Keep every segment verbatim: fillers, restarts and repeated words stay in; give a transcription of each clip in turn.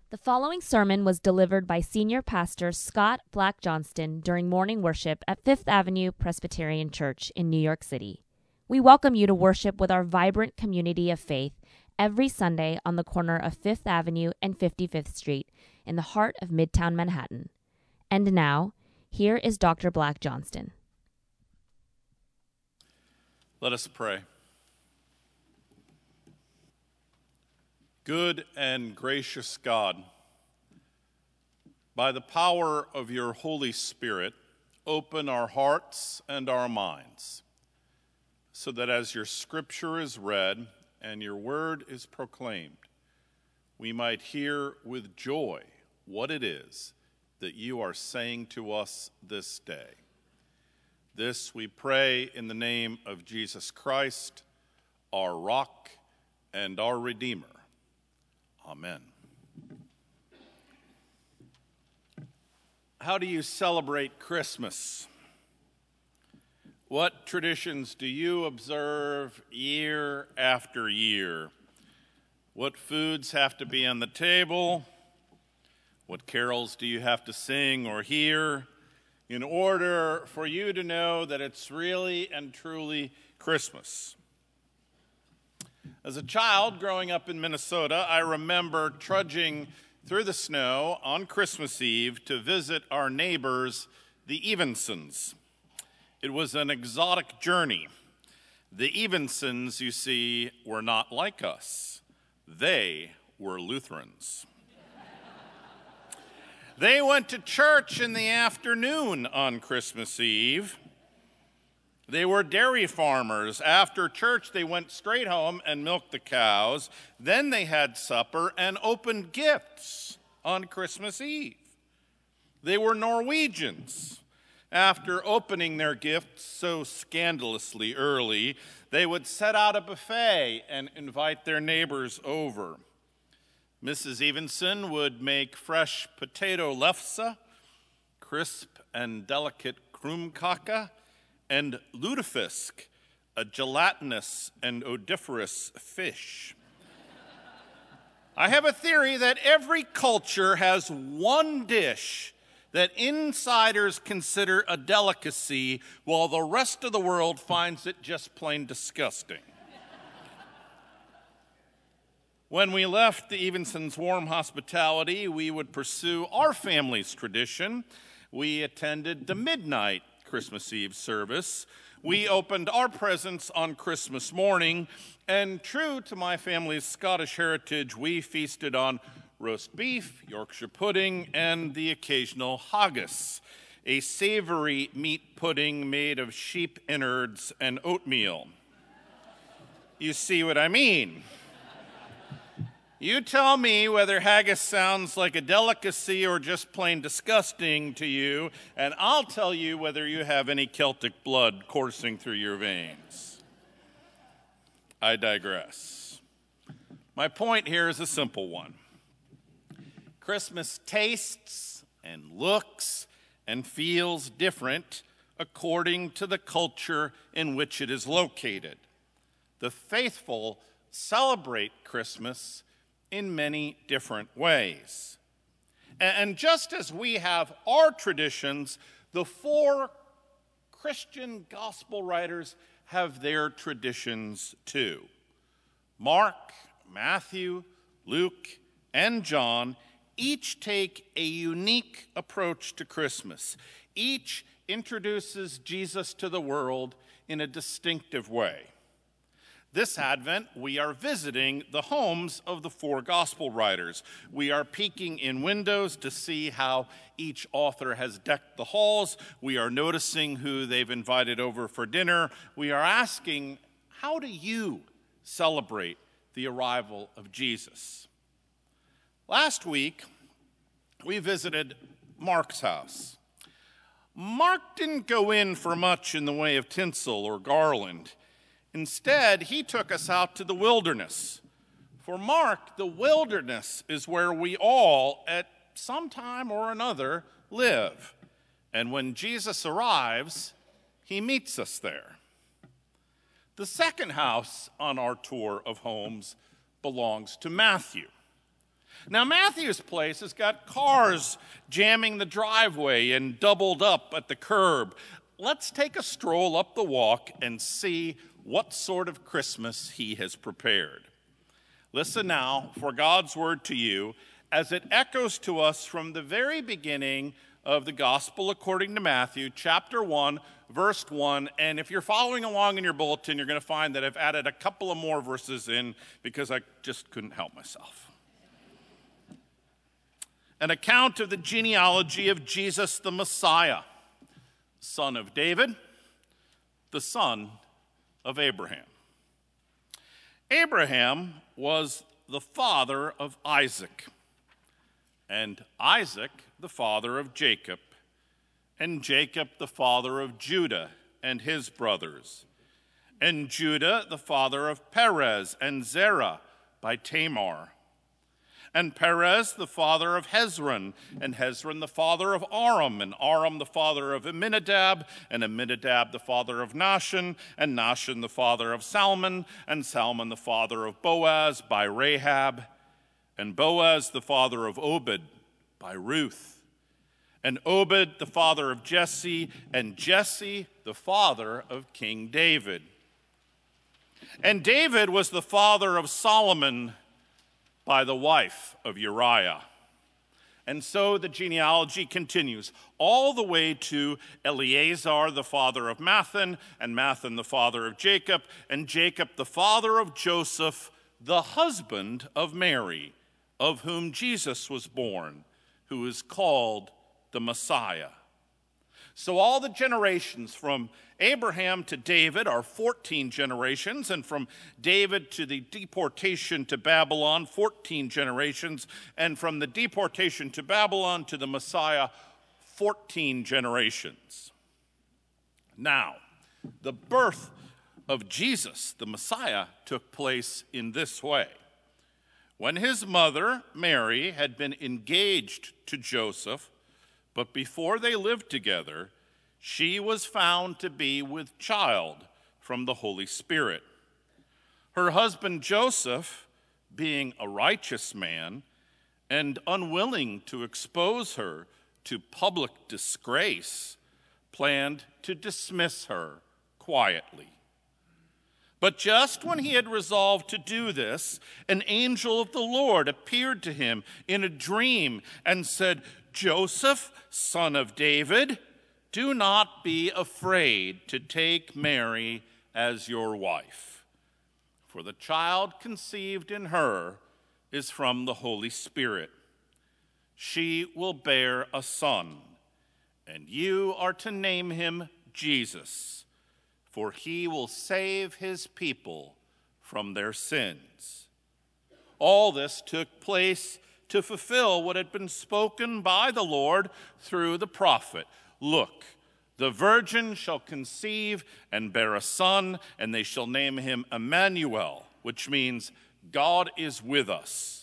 The following sermon was delivered by Senior Pastor Scott Black Johnston during morning worship at Fifth Avenue Presbyterian Church in New York City. We welcome you to worship with our vibrant community of faith every Sunday on the corner of Fifth Avenue and fifty-fifth Street in the heart of Midtown Manhattan. And now, here is Doctor Black Johnston. Let us pray. Good and gracious God, by the power of your Holy Spirit, open our hearts and our minds, so that as your scripture is read and your word is proclaimed, we might hear with joy what it is that you are saying to us this day. This we pray in the name of Jesus Christ, our rock and our Redeemer. Amen. How do you celebrate Christmas? What traditions do you observe year after year? What foods have to be on the table? What carols do you have to sing or hear in order for you to know that it's really and truly Christmas? As a child growing up in Minnesota, I remember trudging through the snow on Christmas Eve to visit our neighbors, the Evensons. It was an exotic journey. The Evensons, you see, were not like us. They were Lutherans. They went to church in the afternoon on Christmas Eve. They were dairy farmers. After church, they went straight home and milked the cows. Then they had supper and opened gifts on Christmas Eve. They were Norwegians. After opening their gifts so scandalously early, they would set out a buffet and invite their neighbors over. Missus Evenson would make fresh potato lefse, crisp and delicate krumkake, and lutefisk, a gelatinous and odoriferous fish. I have a theory that every culture has one dish that insiders consider a delicacy, while the rest of the world finds it just plain disgusting. When we left the Evensons' warm hospitality, we would pursue our family's tradition. We attended the midnight Christmas Eve service. We opened our presents on Christmas morning, and true to my family's Scottish heritage, we feasted on roast beef, Yorkshire pudding, and the occasional haggis, a savory meat pudding made of sheep innards and oatmeal. You see what I mean? You tell me whether haggis sounds like a delicacy or just plain disgusting to you, and I'll tell you whether you have any Celtic blood coursing through your veins. I digress. My point here is a simple one. Christmas tastes and looks and feels different according to the culture in which it is located. The faithful celebrate Christmas in many different ways. And just as we have our traditions, the four Christian gospel writers have their traditions too. Mark, Matthew, Luke, and John each take a unique approach to Christmas. Each introduces Jesus to the world in a distinctive way. This Advent, we are visiting the homes of the four gospel writers. We are peeking in windows to see how each author has decked the halls. We are noticing who they've invited over for dinner. We are asking, how do you celebrate the arrival of Jesus? Last week, we visited Mark's house. Mark didn't go in for much in the way of tinsel or garland. Instead, he took us out to the wilderness. For Mark, the wilderness is where we all, at some time or another, live. And when Jesus arrives, he meets us there. The second house on our tour of homes belongs to Matthew. Now, Matthew's place has got cars jamming the driveway and doubled up at the curb. Let's take a stroll up the walk and see what sort of Christmas he has prepared. Listen now for God's word to you as it echoes to us from the very beginning of the Gospel according to Matthew, chapter one, verse one. And if you're following along in your bulletin, you're going to find that I've added a couple of more verses in because I just couldn't help myself. An account of the genealogy of Jesus the Messiah, son of David, the son of Abraham. Abraham was the father of Isaac, and Isaac the father of Jacob, and Jacob the father of Judah and his brothers, and Judah the father of Perez and Zerah by Tamar, and Perez the father of Hezron, and Hezron the father of Aram, and Aram the father of Amminadab, and Amminadab the father of Nahshon, and Nahshon the father of Salmon, and Salmon the father of Boaz by Rahab, and Boaz the father of Obed by Ruth, and Obed the father of Jesse, and Jesse the father of King David. And David was the father of Solomon by the wife of Uriah. And so the genealogy continues all the way to Eleazar, the father of Mathan, and Mathan, the father of Jacob, and Jacob, the father of Joseph, the husband of Mary, of whom Jesus was born, who is called the Messiah. So all the generations from Abraham to David are fourteen generations, and from David to the deportation to Babylon, fourteen generations, and from the deportation to Babylon to the Messiah, fourteen generations. Now, the birth of Jesus, the Messiah, took place in this way. When his mother, Mary, had been engaged to Joseph, but before they lived together, she was found to be with child from the Holy Spirit. Her husband Joseph, being a righteous man and unwilling to expose her to public disgrace, planned to dismiss her quietly. But just when he had resolved to do this, an angel of the Lord appeared to him in a dream and said, "Joseph, son of David, do not be afraid to take Mary as your wife, for the child conceived in her is from the Holy Spirit. She will bear a son, and you are to name him Jesus, for he will save his people from their sins." All this took place to fulfill what had been spoken by the Lord through the prophet. "Look, the virgin shall conceive and bear a son, and they shall name him Emmanuel," which means God is with us.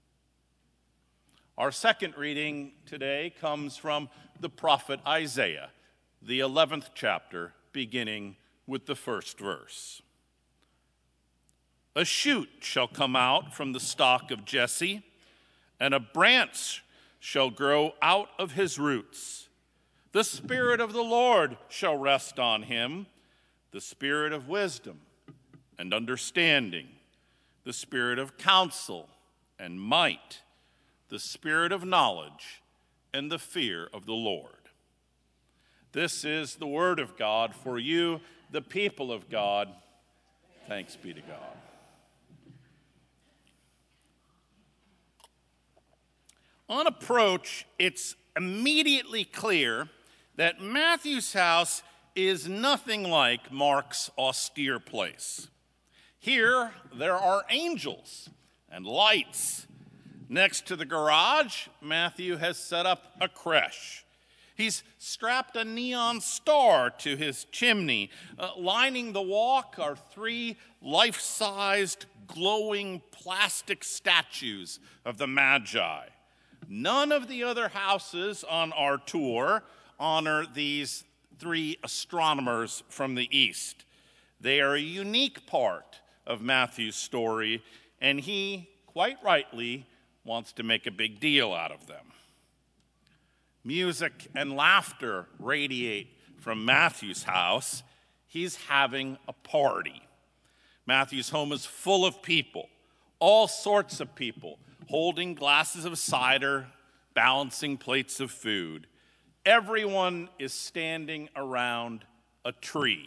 Our second reading today comes from the prophet Isaiah, the eleventh chapter, beginning with the first verse. "A shoot shall come out from the stock of Jesse, and a branch shall grow out of his roots. The Spirit of the Lord shall rest on him, the Spirit of wisdom and understanding, the Spirit of counsel and might, the Spirit of knowledge and the fear of the Lord." This is the word of God for you, the people of God. Thanks be to God. On approach, it's immediately clear that Matthew's house is nothing like Mark's austere place. Here, there are angels and lights. Next to the garage, Matthew has set up a creche. He's strapped a neon star to his chimney. Uh, lining the walk are three life-sized, glowing plastic statues of the Magi. None of the other houses on our tour honor these three astronomers from the East. They are a unique part of Matthew's story, and he, quite rightly, wants to make a big deal out of them. Music and laughter radiate from Matthew's house. He's having a party. Matthew's home is full of people, all sorts of people, holding glasses of cider, balancing plates of food. Everyone is standing around a tree.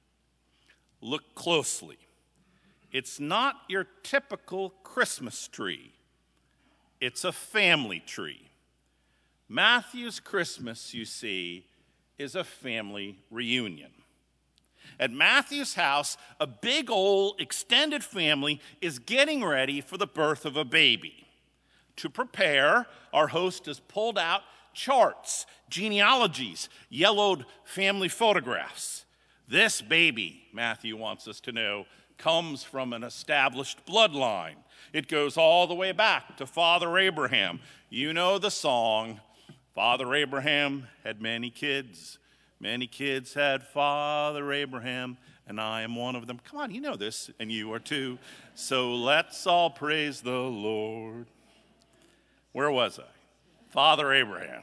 Look closely. It's not your typical Christmas tree. It's a family tree. Matthew's Christmas, you see, is a family reunion. At Matthew's house, a big old extended family is getting ready for the birth of a baby. To prepare, our host has pulled out charts, genealogies, yellowed family photographs. This baby, Matthew wants us to know, comes from an established bloodline. It goes all the way back to Father Abraham. You know the song, Father Abraham had many kids. Many kids had Father Abraham, and I am one of them. Come on, you know this, and you are too. So let's all praise the Lord. Where was I? Father Abraham.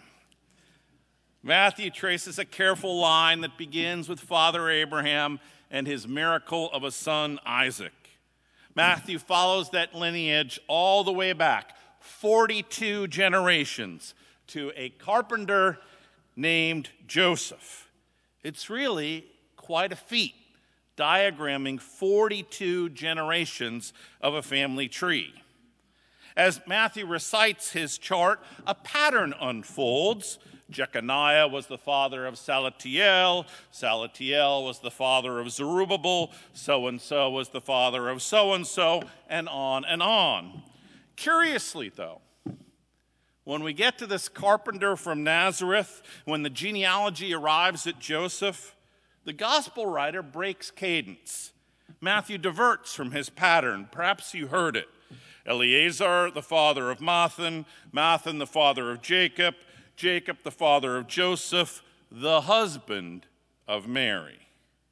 Matthew traces a careful line that begins with Father Abraham and his miracle of a son, Isaac. Matthew follows that lineage all the way back, forty-two generations, to a carpenter named Joseph. It's really quite a feat, diagramming forty-two generations of a family tree. As Matthew recites his chart, a pattern unfolds. Jeconiah was the father of Salatiel, Salatiel was the father of Zerubbabel, so-and-so was the father of so-and-so, and on and on. Curiously, though, when we get to this carpenter from Nazareth, when the genealogy arrives at Joseph, the gospel writer breaks cadence. Matthew diverts from his pattern. Perhaps you heard it. Eleazar, the father of Mathan, Mathan, the father of Jacob, Jacob, the father of Joseph, the husband of Mary.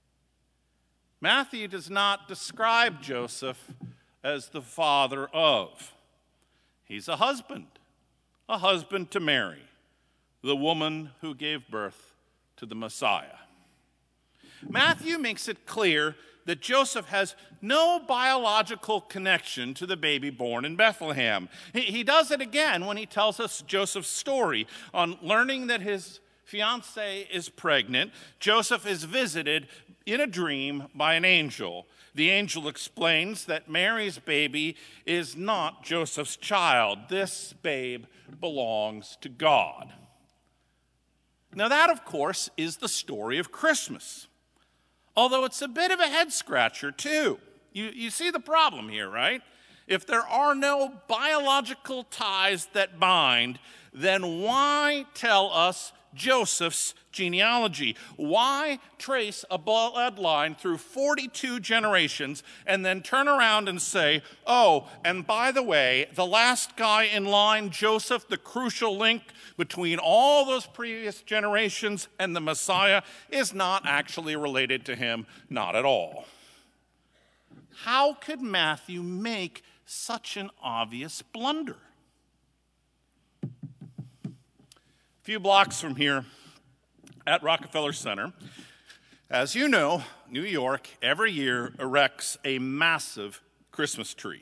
Matthew does not describe Joseph as the father of. He's a husband. A husband to Mary, the woman who gave birth to the Messiah. Matthew makes it clear that Joseph has no biological connection to the baby born in Bethlehem. He, he does it again when he tells us Joseph's story. On learning that his fiancée is pregnant, Joseph is visited in a dream by an angel. The angel explains that Mary's baby is not Joseph's child. This babe belongs to God. Now that, of course, is the story of Christmas. Although it's a bit of a head-scratcher, too. You, you see the problem here, right? If there are no biological ties that bind, then why tell us Joseph's genealogy? Why trace a bloodline through forty-two generations and then turn around and say, oh, and by the way, the last guy in line, Joseph, the crucial link between all those previous generations and the Messiah, is not actually related to him, not at all. How could Matthew make such an obvious blunder? A few blocks from here at Rockefeller Center, as you know, New York every year erects a massive Christmas tree.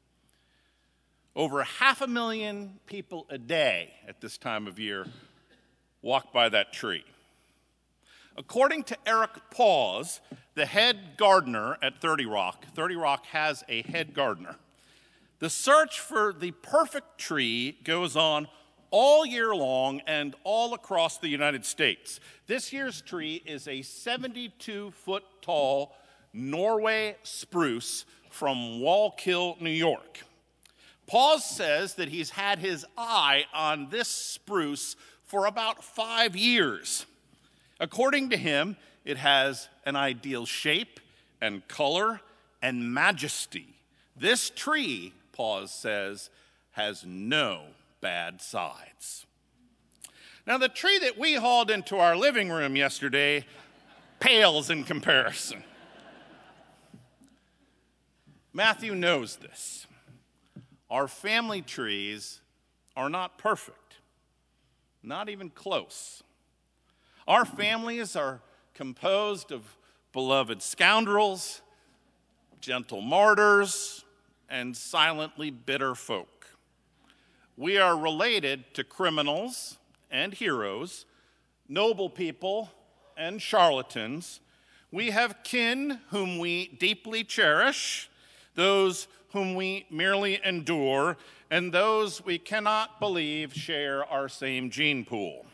Over half a million people a day at this time of year walk by that tree. According to Eric Paws, the head gardener at thirty Rock, thirty Rock has a head gardener. The search for the perfect tree goes on all year long and all across the United States. This year's tree is a seventy-two foot tall Norway spruce from Wallkill, New York. Paws says that he's had his eye on this spruce for about five years. According to him, it has an ideal shape and color and majesty. This tree, Paws says, has no bad sides. Now, the tree that we hauled into our living room yesterday pales in comparison. Matthew knows this. Our family trees are not perfect, not even close. Our families are composed of beloved scoundrels, gentle martyrs, and silently bitter folk. We are related to criminals and heroes, noble people and charlatans. We have kin whom we deeply cherish, those whom we merely endure, and those we cannot believe share our same gene pool.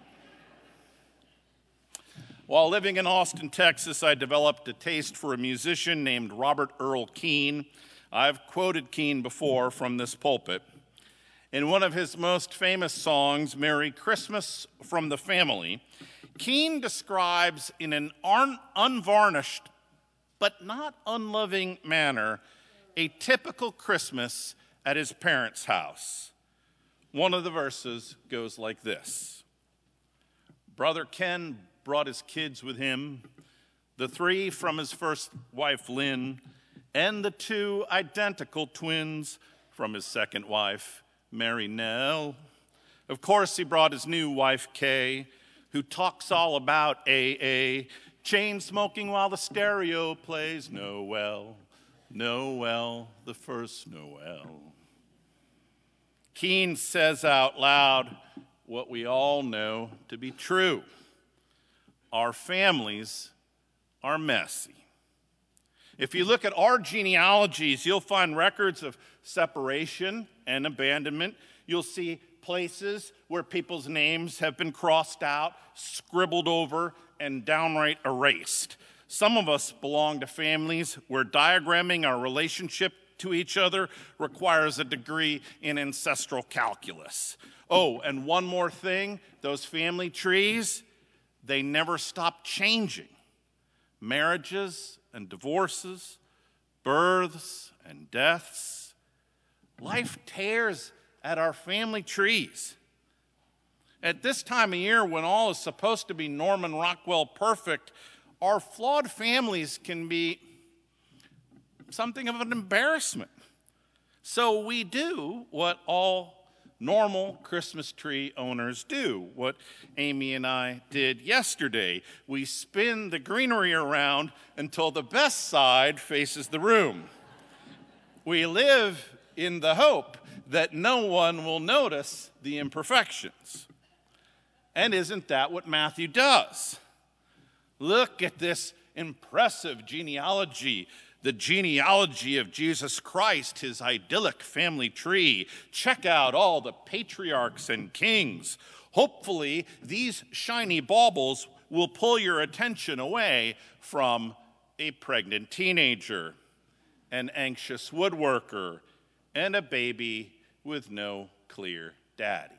While living in Austin, Texas, I developed a taste for a musician named Robert Earl Keen. I've quoted Keen before from this pulpit. In one of his most famous songs, Merry Christmas from the Family, Keen describes in an un- unvarnished but not unloving manner a typical Christmas at his parents' house. One of the verses goes like this. Brother Ken brought his kids with him, the three from his first wife, Lynn, and the two identical twins from his second wife, Mary Nell. Of course, he brought his new wife, Kay, who talks all about A A, chain smoking while the stereo plays Noel, Noel, the first Noel. Keen says out loud what we all know to be true. Our families are messy. If you look at our genealogies, you'll find records of separation and abandonment. You'll see places where people's names have been crossed out, scribbled over, and downright erased. Some of us belong to families where diagramming our relationship to each other requires a degree in ancestral calculus. Oh, and one more thing, those family trees, they never stop changing. Marriages and divorces, births and deaths. Life tears at our family trees. At this time of year, when all is supposed to be Norman Rockwell perfect, our flawed families can be something of an embarrassment. So we do what all normal Christmas tree owners do, what Amy and I did yesterday. We spin the greenery around until the best side faces the room. We live in the hope that no one will notice the imperfections. And isn't that what Matthew does? Look at this impressive genealogy, the genealogy of Jesus Christ, his idyllic family tree. Check out all the patriarchs and kings. Hopefully, these shiny baubles will pull your attention away from a pregnant teenager, an anxious woodworker, and a baby with no clear daddy.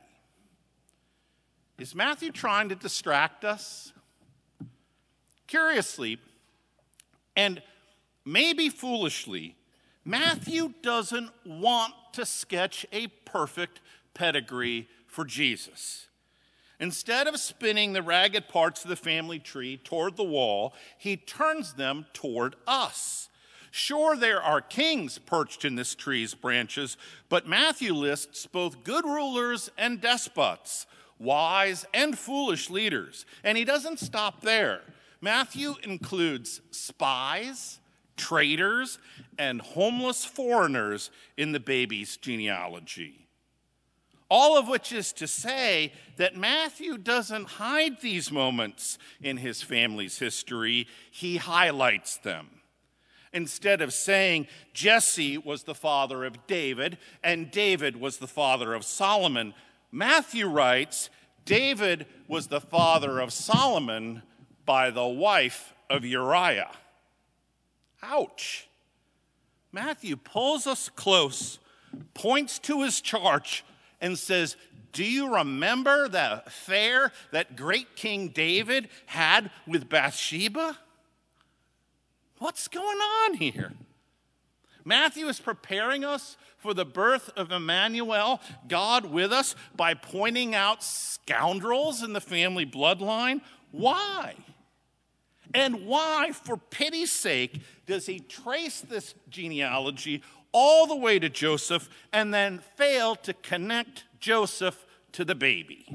Is Matthew trying to distract us? Curiously, and maybe foolishly, Matthew doesn't want to sketch a perfect pedigree for Jesus. Instead of spinning the ragged parts of the family tree toward the wall, he turns them toward us. Sure, there are kings perched in this tree's branches, but Matthew lists both good rulers and despots, wise and foolish leaders. And he doesn't stop there. Matthew includes spies, traitors, and homeless foreigners in the baby's genealogy. All of which is to say that Matthew doesn't hide these moments in his family's history, he highlights them. Instead of saying Jesse was the father of David and David was the father of Solomon, Matthew writes David was the father of Solomon by the wife of Uriah. Ouch. Matthew pulls us close, points to his charge, and says, do you remember the affair that great King David had with Bathsheba? What's going on here? Matthew is preparing us for the birth of Emmanuel, God with us, by pointing out scoundrels in the family bloodline. Why? And why, for pity's sake, does he trace this genealogy all the way to Joseph and then fail to connect Joseph to the baby.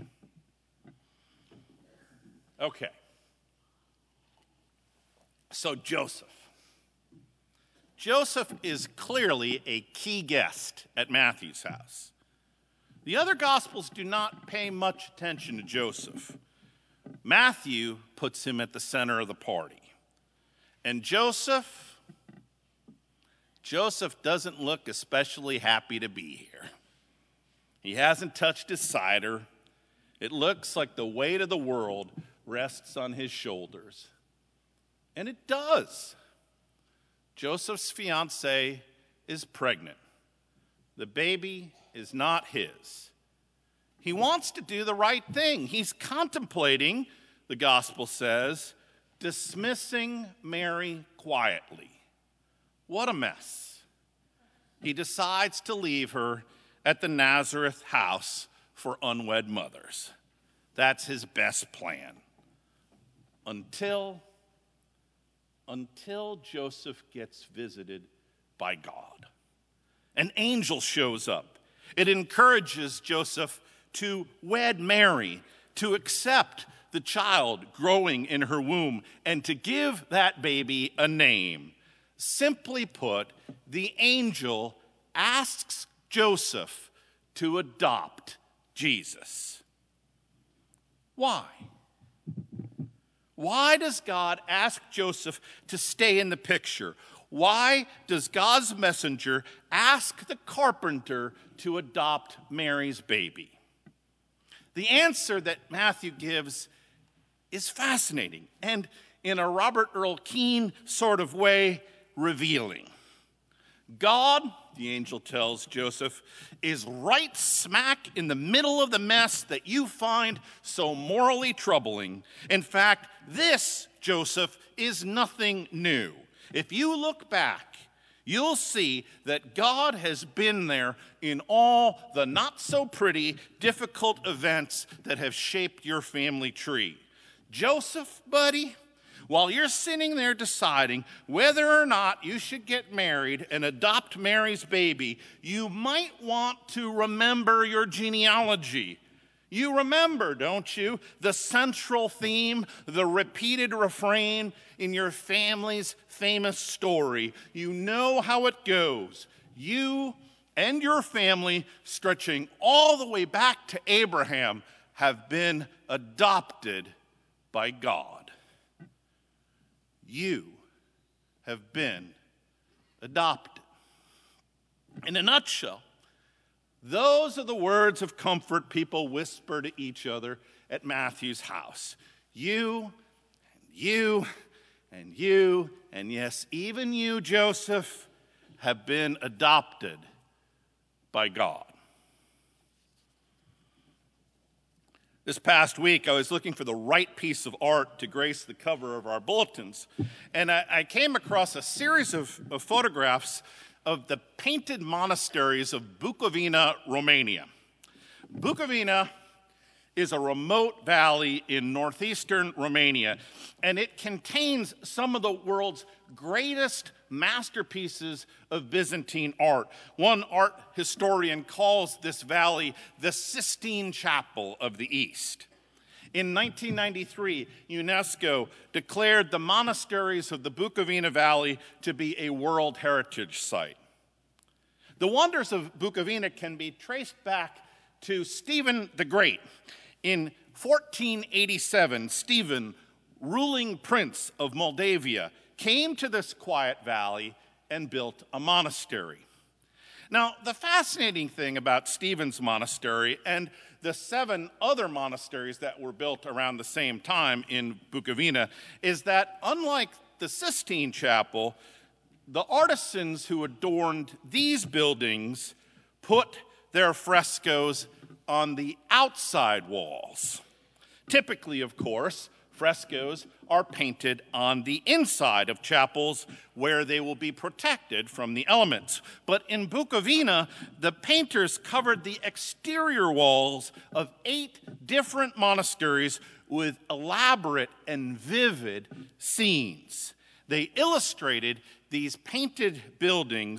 Okay. So Joseph. Joseph is clearly a key guest at Matthew's house. The other Gospels do not pay much attention to Joseph. Matthew puts him at the center of the party. And Joseph, Joseph doesn't look especially happy to be here. He hasn't touched his cider. It looks like the weight of the world rests on his shoulders. And it does. Joseph's fiancée is pregnant. The baby is not his. He wants to do the right thing. He's contemplating, the gospel says, dismissing Mary quietly. What a mess. He decides to leave her at the Nazareth house for unwed mothers. That's his best plan. Until, until Joseph gets visited by God. An angel shows up. It encourages Joseph to wed Mary, to accept the child growing in her womb, and to give that baby a name. Simply put, the angel asks Joseph to adopt Jesus. Why? Why does God ask Joseph to stay in the picture? Why does God's messenger ask the carpenter to adopt Mary's baby? The answer that Matthew gives is fascinating and, in a Robert Earl Keen sort of way, revealing. God, the angel tells Joseph, is right smack in the middle of the mess that you find so morally troubling. In fact, this, Joseph, is nothing new. If you look back, you'll see that God has been there in all the not-so-pretty, difficult events that have shaped your family tree. Joseph, buddy, while you're sitting there deciding whether or not you should get married and adopt Mary's baby, you might want to remember your genealogy. You remember, don't you, the central theme, the repeated refrain in your family's famous story. You know how it goes. You and your family, stretching all the way back to Abraham, have been adopted by God. You have been adopted. In a nutshell, those are the words of comfort people whisper to each other at Matthew's house. You, and you, and you, and yes, even you, Joseph, have been adopted by God. This past week, I was looking for the right piece of art to grace the cover of our bulletins, and I, I came across a series of, of photographs of the painted monasteries of Bukovina, Romania. Bukovina is a remote valley in northeastern Romania, and it contains some of the world's greatest masterpieces of Byzantine art. One art historian calls this valley the Sistine Chapel of the East. In nineteen ninety-three, UNESCO declared the monasteries of the Bukovina Valley to be a World Heritage Site. The wonders of Bukovina can be traced back to Stephen the Great. In fourteen eighty-seven, Stephen, ruling prince of Moldavia, came to this quiet valley and built a monastery. Now, the fascinating thing about Stephen's monastery and the seven other monasteries that were built around the same time in Bukovina is that, unlike the Sistine Chapel, the artisans who adorned these buildings put their frescoes on the outside walls. Typically, of course, frescoes are painted on the inside of chapels where they will be protected from the elements. But in Bukovina, the painters covered the exterior walls of eight different monasteries with elaborate and vivid scenes. They illustrated these painted buildings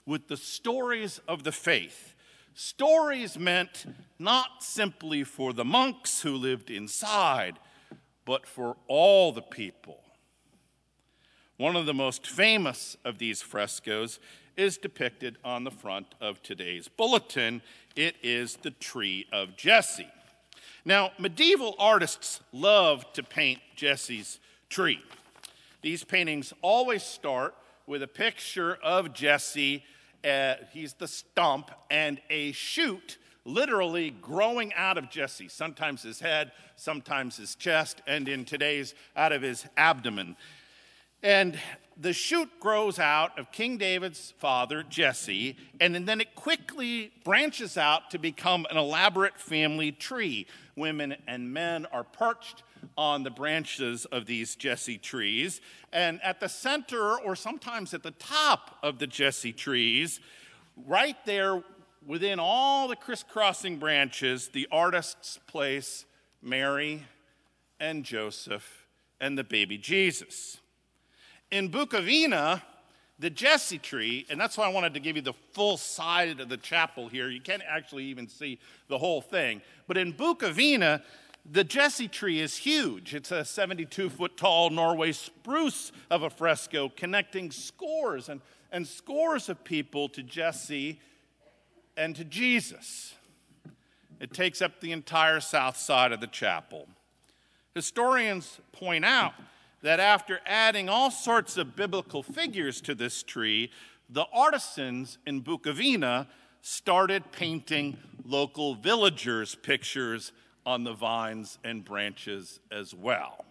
with the stories of the faith. Stories meant not simply for the monks who lived inside, but for all the people. One of the most famous of these frescoes is depicted on the front of today's bulletin. It is the Tree of Jesse. Now, medieval artists loved to paint Jesse's tree. These paintings always start with a picture of Jesse. Uh, he's the stump, and a shoot literally growing out of Jesse, sometimes his head, sometimes his chest, and in today's, out of his abdomen. And the shoot grows out of King David's father, Jesse, and then it quickly branches out to become an elaborate family tree. Women and men are perched on the branches of these Jesse trees, and at the center, or sometimes at the top of the Jesse trees, right there within all the crisscrossing branches, the artists place Mary and Joseph and the baby Jesus. In Bukovina, the Jesse tree, and that's why I wanted to give you the full side of the chapel here. You can't actually even see the whole thing. But in Bukovina, the Jesse tree is huge. It's a seventy-two foot tall Norway spruce of a fresco connecting scores and, and scores of people to Jesse and to Jesus. It takes up the entire south side of the chapel. Historians point out that after adding all sorts of biblical figures to this tree, the artisans in Bukovina started painting local villagers' pictures on the vines and branches as well.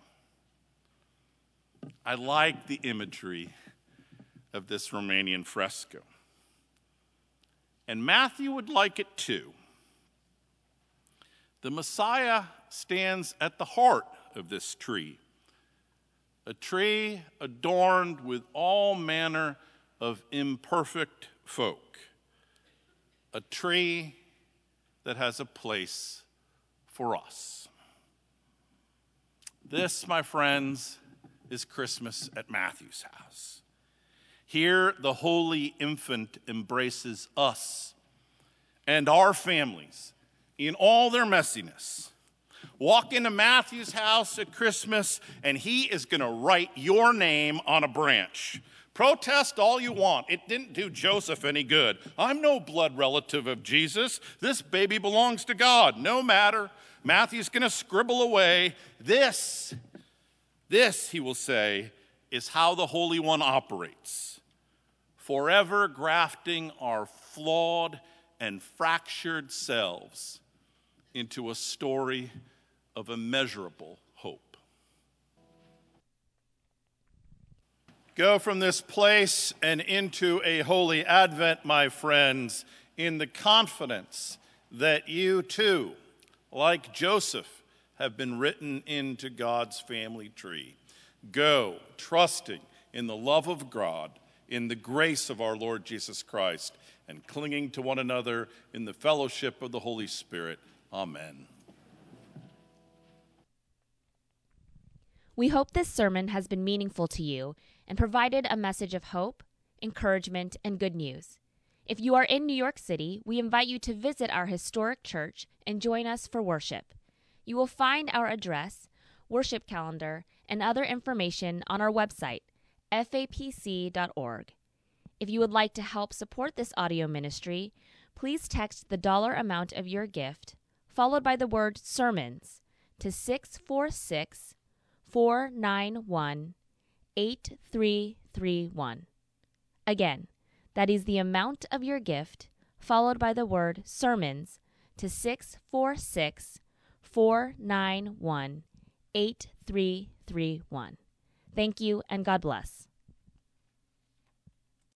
I like the imagery of this Romanian fresco. And Matthew would like it too. The Messiah stands at the heart of this tree, a tree adorned with all manner of imperfect folk, a tree that has a place for us. This, my friends, is Christmas at Matthew's house. Here, the holy infant embraces us and our families in all their messiness. Walk into Matthew's house at Christmas, and he is going to write your name on a branch. Protest all you want. It didn't do Joseph any good. I'm no blood relative of Jesus. This baby belongs to God. No matter. Matthew's going to scribble away. This, this, he will say, is how the Holy One operates, forever grafting our flawed and fractured selves into a story of immeasurable hope. Go from this place and into a holy Advent, my friends, in the confidence that you too, like Joseph, have been written into God's family tree. Go, trusting in the love of God, in the grace of our Lord Jesus Christ, and clinging to one another in the fellowship of the Holy Spirit. Amen. We hope this sermon has been meaningful to you and provided a message of hope, encouragement, and good news. If you are in New York City, we invite you to visit our historic church and join us for worship. You will find our address, worship calendar, and other information on our website, f a p c dot org. If you would like to help support this audio ministry, please text the dollar amount of your gift, followed by the word sermons, to six four six, four nine one, eight three three one. Again, that is the amount of your gift, followed by the word sermons, to six four six, four nine one, eight three three one. Thank you, and God bless.